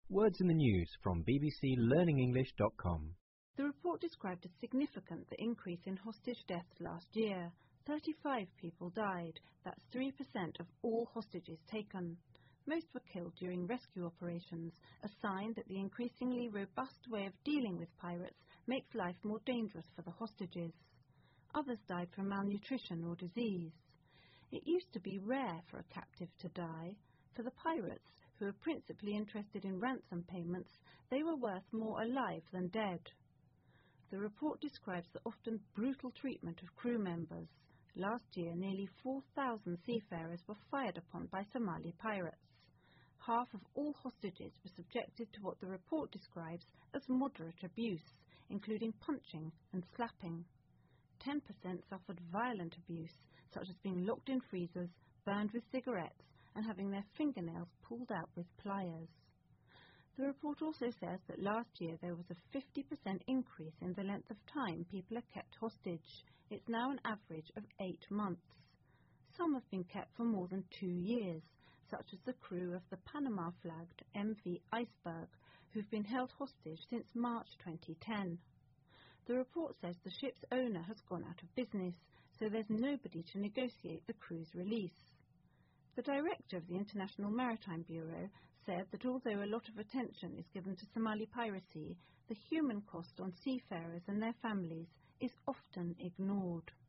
Words in the news from bbclearningenglish.com. The report described as significant the increase in hostage deaths last year. 35 people died. That's 3% of all hostages taken. Most were killed during rescue operations, a sign that the increasingly robust way of dealing with pirates makes life more dangerous for the hostages. Others died from malnutrition or disease. It used to be rare for a captive to die. For the pirates, who were principally interested in ransom payments, they were worth more alive than dead. The report describes the often brutal treatment of crew members. Last year, nearly 4,000 seafarers were fired upon by Somali pirates. Half of all hostages were subjected to what the report describes as moderate abuse, including punching and slapping. 10% suffered violent abuse, such as being locked in freezers, burned with cigarettes, and having their fingernails pulled out with pliers. The report also says that last year there was a 50% increase in the length of time people are kept hostage. It's now an average of 8 months. Some have been kept for more than 2 years, such as the crew of the Panama-flagged MV Iceberg, who've been held hostage since March 2010. The report says the ship's owner has gone out of business, so there's nobody to negotiate the crew's release. The director of the International Maritime Bureau said that although a lot of attention is given to Somali piracy, the human cost on seafarers and their families is often ignored.